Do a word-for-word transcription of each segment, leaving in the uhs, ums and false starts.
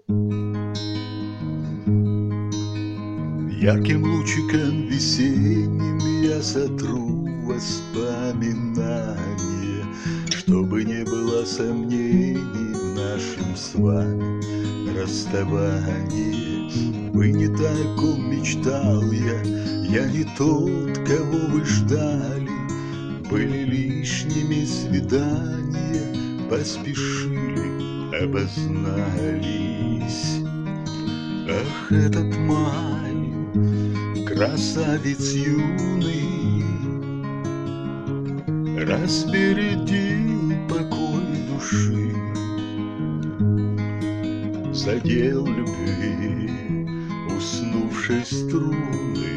Ярким лучиком весенним я сотру воспоминания, чтобы не было сомнений в нашем с вами расставании. Вы не так, о ком мечтал я, я не тот, кого вы ждали. Были лишними свидания, поспешили, обознались. Ах, этот май, красавец юный, разбередил покой души, задел любви уснувшей струны,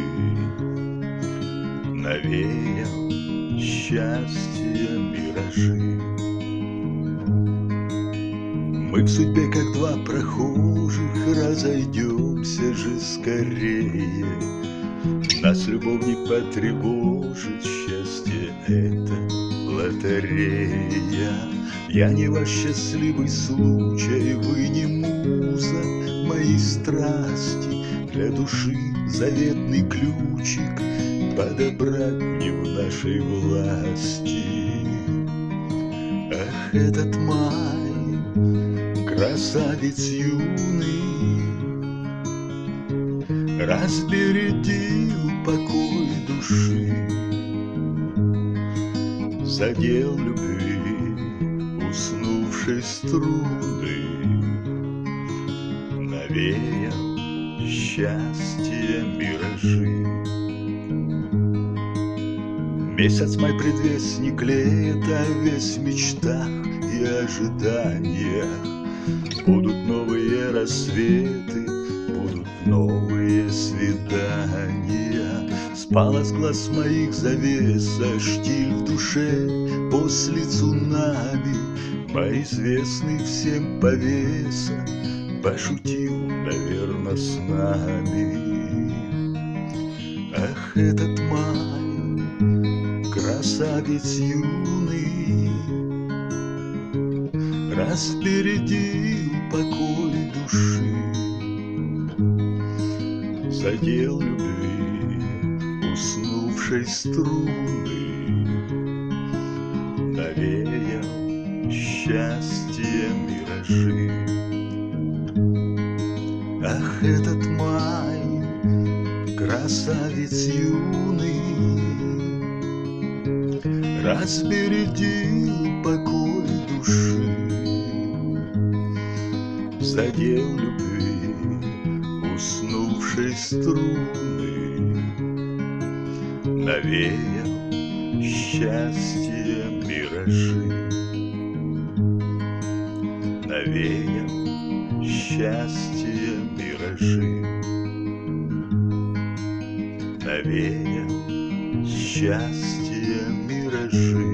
навеял счастья миражи. Мы в судьбе, как два прохожих, разойдемся же скорее. Нас любовь не потревожит, счастье — это лотерея. Я не ваш счастливый случай, вы не муза моей страсти. Для души заветный ключик подобрать не в нашей власти. Ах, этот май, красавец юный, разбередил покой души, задел любви уснувшей струны, навеял счастье миражи. Месяц май предвестник лета, весь в мечтах и ожиданиях. Будут новые рассветы, будут новые свидания. Спала с глаз моих завеса, штиль в душе после цунами. Мой известный всем повеса пошутил, наверно, с нами. Ах, этот май, красавец юный, разбередил покой души, задел любви уснувшей струны, навеял счастье миражи. Ах, этот май, красавец юный, разбередил покой души, задел любви уснувшей струны, навеял счастье миражи, навеял счастье миражи, навеял счастье миражи.